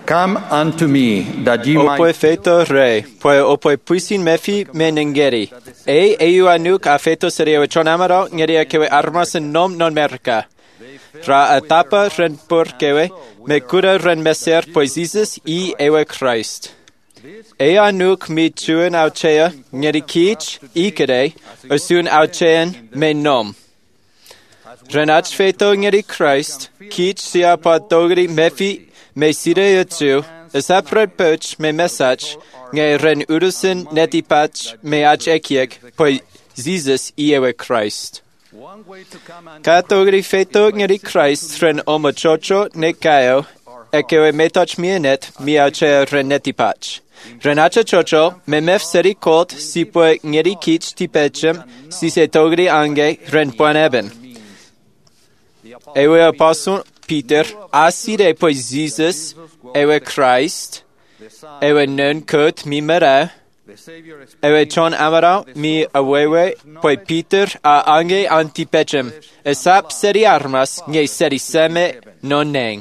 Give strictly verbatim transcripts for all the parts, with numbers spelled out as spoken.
Come unto me, that ye Opoi might... feto re, poe opoi puisin mefi menengeri. E eu anuk a feto serio chonamaro ngeria kewe armas en nom non merca. Ra etapa ren por kewe, me cura ren meser poesises i ewe Christ. E anuk mi tuen auchea ngeri kich i kere, osun auchean me nom. Renach feto ngeri Christ, kich sia pa dogri mefi me sire yutsu, is apret poch me message, nge ren urusin netipach me ach ekiek, poi Jesus iewe Christ. Katogri feto ngeri Christ ren omo chocho ne kayo, ekewe metoch mienet mi auche ren netipach. Ren acha chocho me mef seri kot si poe ngeri kich tipechem si se togri ange ren poaneben. Ewe apostle Peter, asire poi Jesus, ewe Christ, ewe nun kut mi mera, ewe chon amara mi awewe, poi Peter a ange antipecem, esap seri armas, nge seri seme non neng.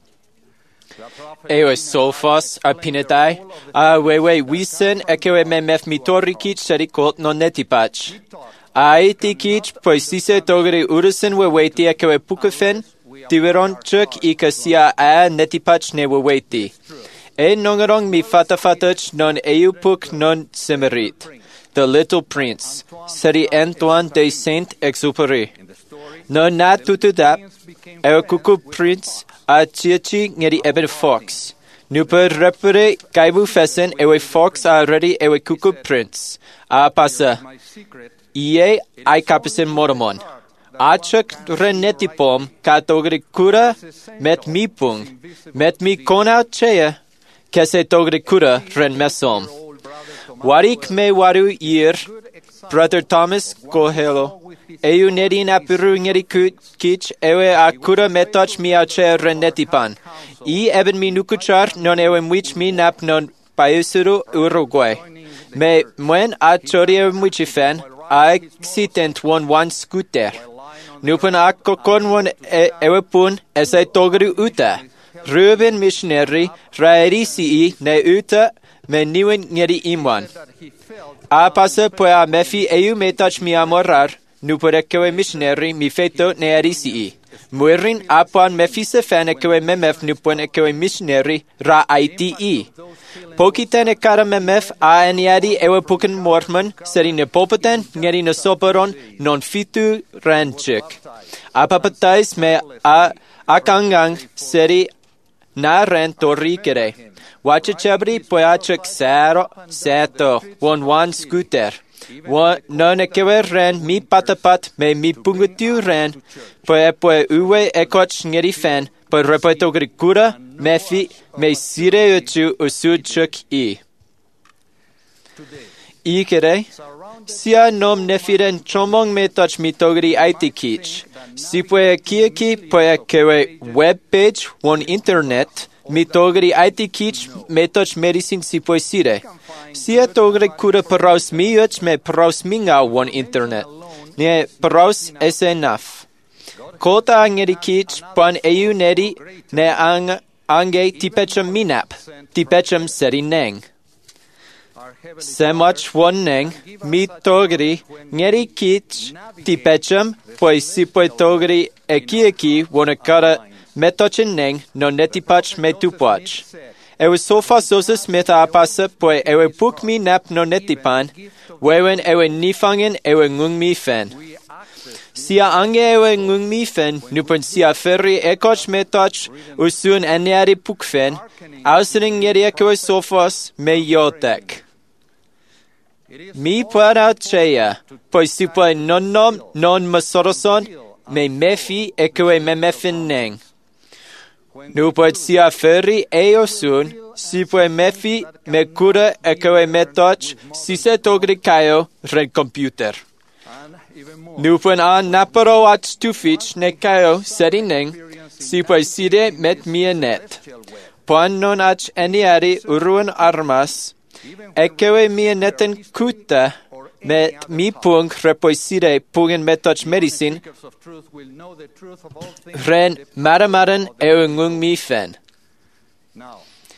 Ewe sophos a pinetai, a awewe wisen, ekewe me mef mitorikich seri kot non netipach. A etikich, poi sise togri urusen weweti ekewe pukefen, Tiveron chuk ika sia a netipach ne waweti. E nongerong mi fatafatach non eupuk non semerit. The Little Prince. Seri Antoine de Saint-Exupéry. Non na tutudap. Ewe kuku prince a chiachi ngeri eben fox. Nu per repere kaibu fesen ewe fox a ready ewe kuku prince. A pasa. Ie ai kapisen moromon. Achak renetipom katogri kura met mi pung, met mi konau chea, kese togri kura ren mesom. Warik me waru ir, Brother Thomas Kohelo, eu nedin apiru ngeri kich, ewe a kura metoch mi auche renetipan. I eben mi nukuchar non ewe mwich mi nap non paesuru Uruguay. Me mwen a chorie mwichifen, a excitent one one scooter. Nupen akkokon won ewepun esai togri uta. Ruben missionary raerisi ne uta me niwen ngeri imwan. A pasa poe a mefi eu metach mi amorar, nuperekewe missionary mi feto ne arisi. Muerin apan mefi se fan ekewe memef nupon ekewe missionary ra I T E. Pokiten e kara memef a eniadi ewe puken mormon seri ne popeten ngeri ne soperon non fitu ranchik. Apapatais me a akangang seri na ren torikere. Wache chabri poachek sero seto one one scooter. One non ekewe ren mi patapat me mi pungutu ren poe poe uwe ekoch ngeri fan per repeto grikura mefi me sire uchu usud chuk i. Ikere, sia nom nefiren chomong metoch mitogri aitikich. Si poe kieki poe kewe web page one internet mitogri aitikich metoch medicine si poe sire. Sia togri kura paraus miuch me paraus minga one internet. Ne paraus es enough. Kota angeri kich pan eu neri ne ang ange tipechem minap, tipechem seri neng. Semach one neng, mi togri ngeri kich tipechem, poi si poi togri eki eki wonakara metochen neng non netipach me tupach. Ewe sofa sosis meta apasa poi ewe puk mi nap non netipan, wewen ewe nifangen ewe ngung mi fen. Sia ange ewe ngung mi fen, nupen sia ferri ekoch metoch usun eniari puk fen, ausring ngeri ekewe sofos me yotek. Mi para cheia, poi si poi non nom non masoroson, me mefi ekewe me mefin neng. Nu poet sia ferri eosun, si poe mefi me cura ekewe metoch, si se togri kayo ren computer. Nu poen an naparo at stufich ne kayo seri neng, si poe side met mie net. Poan non ach eniari uruan armas, ekewe mie neten kuta, met mi pung repoisire pungen metoch medicine, ren maramaren ewe ngung mi fen.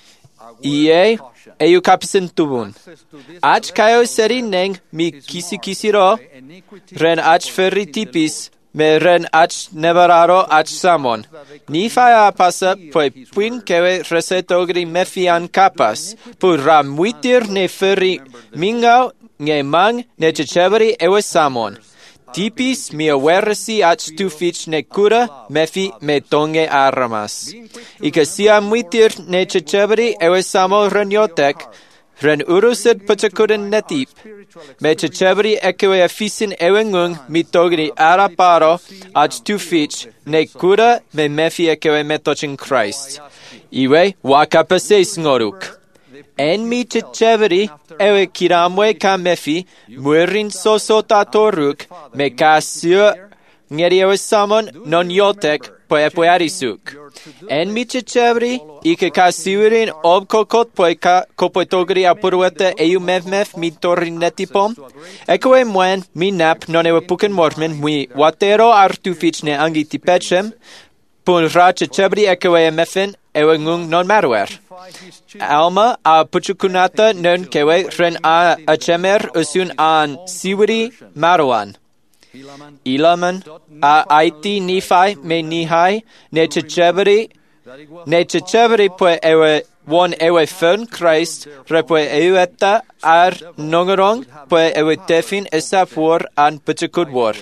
Ie, eu kapisen tubun. Ach kayo seri neng mi kisi kisiro, ren ach ferri tipis, me ren ach nevararo ach samon. Ni faya pasa poi puin kewe resetogri mefian kapas, pu ra muitir ne ferri mingau nge mang ne checheveri ewe samon. Tipis mi aweresi ach tu fich ne cura mefi me tonge armas. Ika sia muitir ne checheveri ewe samo renyotek, ren urusid pachakuden netip. Me checheveri ekewe afisin ewe ngung mi togri araparo ach tu fich ne cura me mefi ekewe metochin Christ. Iwe wakapase ngoruk. En mi checheveri ewe kiramwe ka mefi muerin sosotatoruk me ka sio ngeri ewe samon non yotek poe poe arisuk. En mi checheveri ike ka siwirin obkokot poe ka kopotogri apuruete eu mevmef mi torin netipom. Ekoe mwen mi nap non ewe puken mormen mi watero artufich ne angitipechem pun ra checheveri ekoe mefin ewe ngung non maruer. Alma a puchukunata non kewe ren a achemer usun an siwiri maruan. Ilaman a aiti nifai me nihai ne checheveri ne checheveri poe ewe won ewe fön Christ repoe eueta ar nongerong poe ewe tefin esapur an puchukudwar.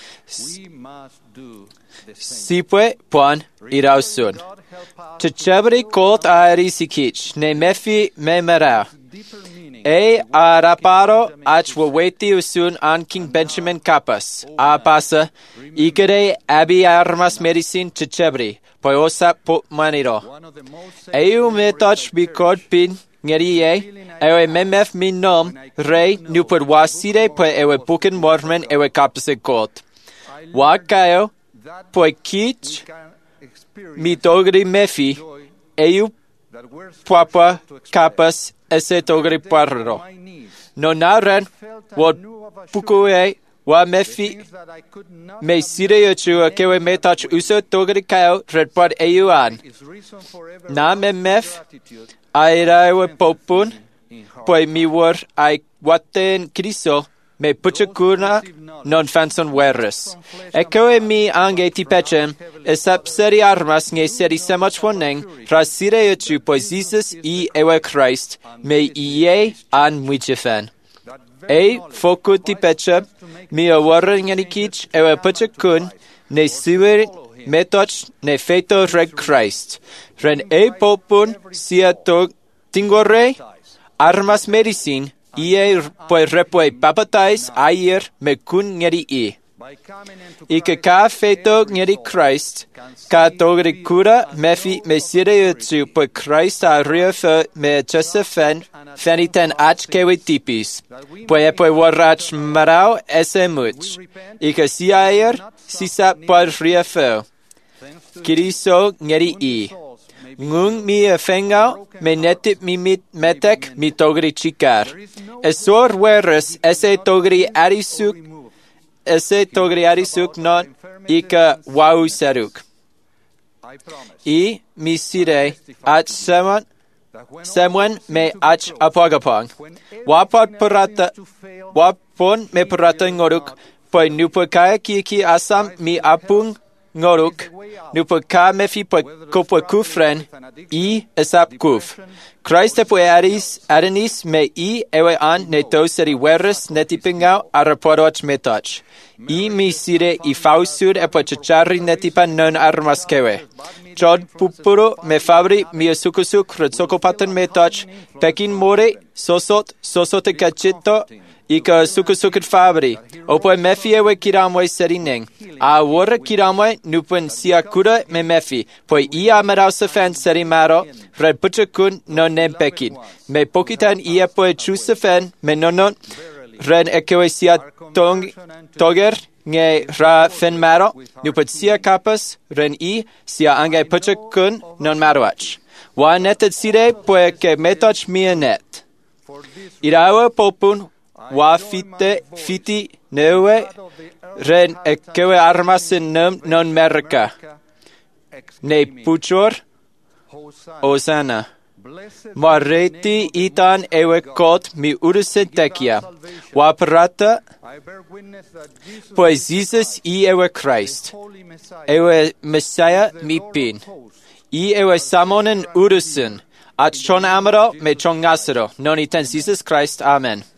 Sipwe puan irausun. Checheveri colt aerisikich, ne mefi me mera. E araparo ach waweti usun an King Benjamin kapas. A pasa, ikere abi armas medicine checheveri, poiosa put maniro. Eu metoch bikod pin ngerie, ewe memef min nom, rei nupod wasire poe ewe buken mormen ewe kapase colt. Wakayo, poe kich, mi togri mefi, eu papa kapas ese togri parro. No naren, wad pukue, wa mefi, me sire yochu kewe metach uso togri kao redpad eu an. Na me mef, airawe popun, poi mi war ai waten kriso, me puchakuna non fanson weres. Ekoe mi ange tipechem, esap seri armas nge seri semach woneng, rasire yochu pois Jesus i ewe Christ, me iye an muichefen. E foku tipechem, mi awara ngenikich ewe puchakun, ne siwer metoch ne feto reg Christ. Ren e popun sia to tingore, armas medicine, ie poe repoe papatais ayer me kun ngeri i. Ike ka feto ngeri Christ, ka togri kura mefi me sire yutsu poe Christ a riofe me josefen feniten ach kewe tipis. Poe poe warach marau ese much. Ike si ayer sisa poe riofe. Kiriso ngeri i. Ngung mi fengau me netip mi mit metek mi togri chikar. Esor weres ese togri arisuk ese togri arisuk not ika wau seruk. I mi sire ach seman semwen me ach apagapang. Wapat parata wapon me parata ngoruk poi nupakaya kiki asam mi apung ngoruk, nupo ka mefi po kopo kufren, i esap kuf. Christ epo aris, arenis me i ewe an ne to seri weres netipingau arapodoch metoch. I mi sire i fausur epo chachari netipan non armas kewe. Chod pupuro me fabri mi sukusuk retsokopatan metoch, pekin more, sosot, sosot kachito, ika sukusukut fabri, opo mefi ewe kiramwe serineng. A wora kiramwe nupun sia kura me mefi, poi i amarau sefen serimaro, red puchakun no nempekin. Me pokitan ia poe chusefen, me nonon, ren ekewe sia tong, toger, nge ra fen maro, nuput sia kapas, ren i, sia ange puchakun non maroach. Wa netet sire poe ke metoch mia net. Irawa popun, wa fite fiti newe ren ekewe armasin nem non merka ne puchor osana Mareti itan ewe kot mi urusen tekia. Waparata, pois Jesus i ewe Christ. Ewe Messiah mi pin. I ewe samonen urusen. At chon amaro me chon ngasero. Noni ten Jesus Christ. Amen.